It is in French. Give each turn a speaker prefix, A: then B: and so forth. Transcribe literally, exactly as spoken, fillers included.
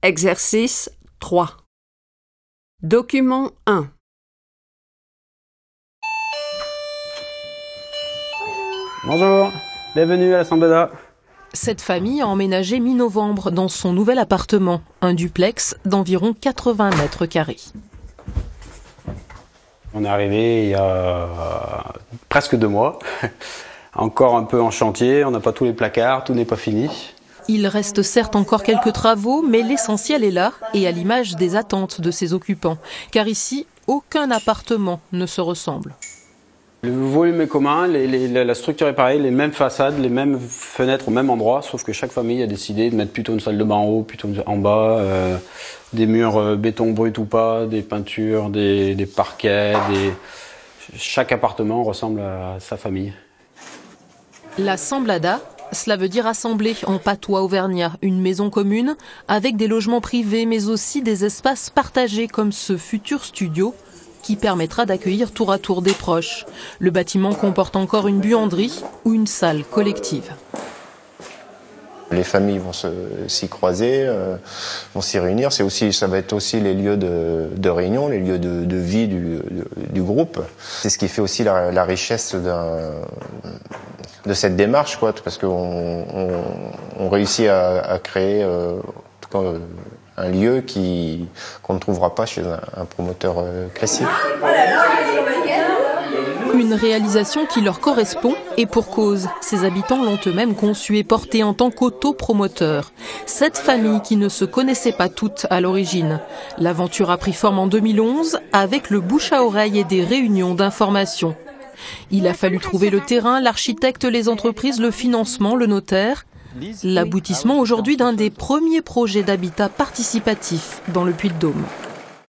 A: Exercice trois. Document un.
B: Bonjour, bienvenue à la Samblada.
C: Cette famille a emménagé mi-novembre dans son nouvel appartement, un duplex d'environ quatre-vingts mètres carrés.
B: On est arrivé il y a presque deux mois, encore un peu en chantier, on n'a pas tous les placards, tout n'est pas fini.
C: Il reste certes encore quelques travaux, mais l'essentiel est là et à l'image des attentes de ses occupants. Car ici, aucun appartement ne se ressemble.
B: Le volume est commun, les, les, la structure est pareille, les mêmes façades, les mêmes fenêtres au même endroit, sauf que chaque famille a décidé de mettre plutôt une salle de bain en haut, plutôt en bas, euh, des murs euh, béton brut ou pas, des peintures, des, des parquets, des... chaque appartement ressemble à sa famille.
C: La Samblada, cela veut dire assembler en patois auvergnat, une maison commune avec des logements privés mais aussi des espaces partagés comme ce futur studio qui permettra d'accueillir tour à tour des proches. Le bâtiment comporte encore une buanderie ou une salle collective.
D: Les familles vont se, s'y croiser, euh, vont s'y réunir. C'est aussi, ça va être aussi les lieux de, de réunion, les lieux de, de vie du, de, du groupe. C'est ce qui fait aussi la, la richesse d'un, de cette démarche, quoi, parce qu'on on, on réussit à, à créer euh, en tout cas, euh, un lieu qui, qu'on ne trouvera pas chez un, un promoteur euh, classique.
C: Une réalisation qui leur correspond et pour cause. Ces habitants l'ont eux-mêmes conçu et porté en tant qu'autopromoteur. Cette famille qui ne se connaissait pas toutes à l'origine. L'aventure a pris forme en deux mille onze avec le bouche à oreille et des réunions d'information. Il a fallu trouver le terrain, l'architecte, les entreprises, le financement, le notaire. L'aboutissement aujourd'hui d'un des premiers projets d'habitat participatif dans le Puy-de-Dôme.